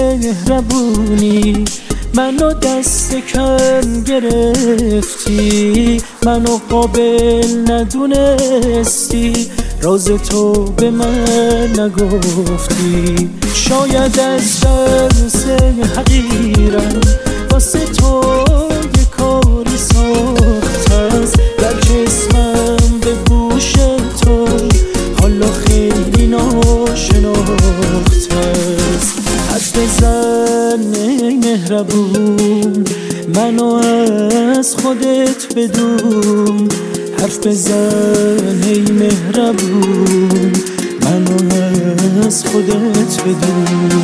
مهربونی منو دست کم گرفتی، منو قابل ندونستی، راز تو به من نگفتی. شاید از درس حقیرم واسه تو یه کاری ساخته است، در جسمم به گوش تو حالا خیلی ناشناخته است. حرف بزن ای مهربون، منو از خودت بدون. حرف بزن ای مهربون، منو از خودت بدون.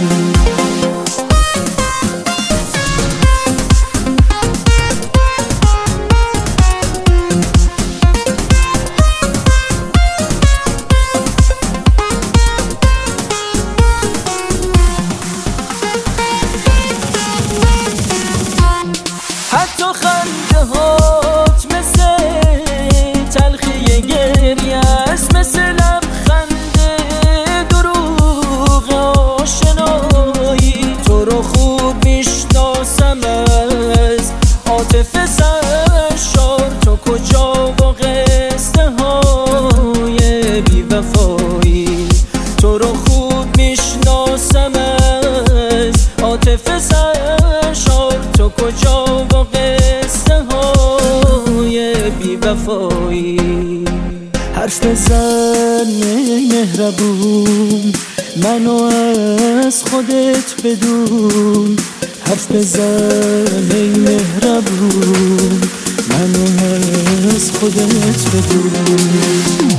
حتی خنده هات مثل تلخی گریه است، مثل لبخند دروغ آشنایی. تو رو خوب میشناسم از عاطفه سرشار، تو کجا و قصه های بی وفایی. تو رو خوب میشناسم از عاطفه سرشار، تو کجا و قصه های بی وفایی. حرف بزن ای مهربون، منو از خودت بدون. حرف بزن ای مهربون، منو از خودت بدون.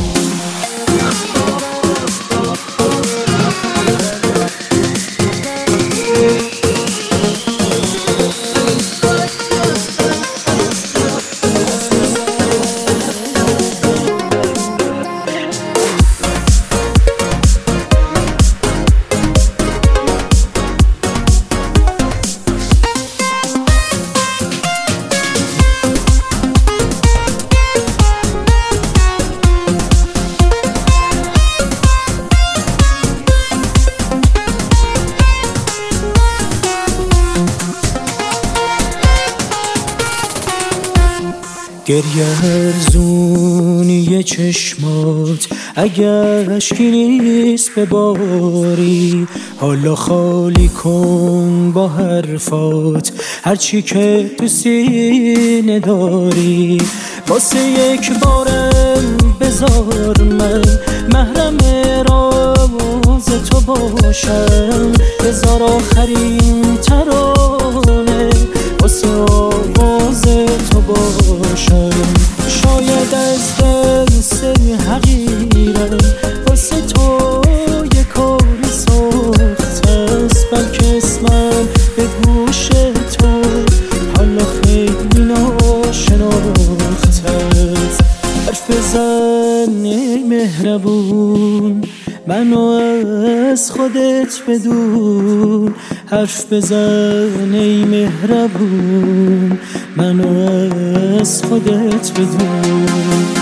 گریه ارزونی چشمات اگر اشکی نیست بباری، حالا خالی کن با حرفات هرچی که تو سینه داری. واسه یک بارم بذار من محرم راز تو باشم، بذار آخرین ترانه واسه آواز تو باشم. شاید از درس حقیرم واسه تو یه کاری ساخته است، بلکه اسمم به گوش تو حالا خیلی ناشناخته است. حرف بزن ای مهربون، منو از خودت بدون. حرف بزن ای مهربون، منو از خودت بدون.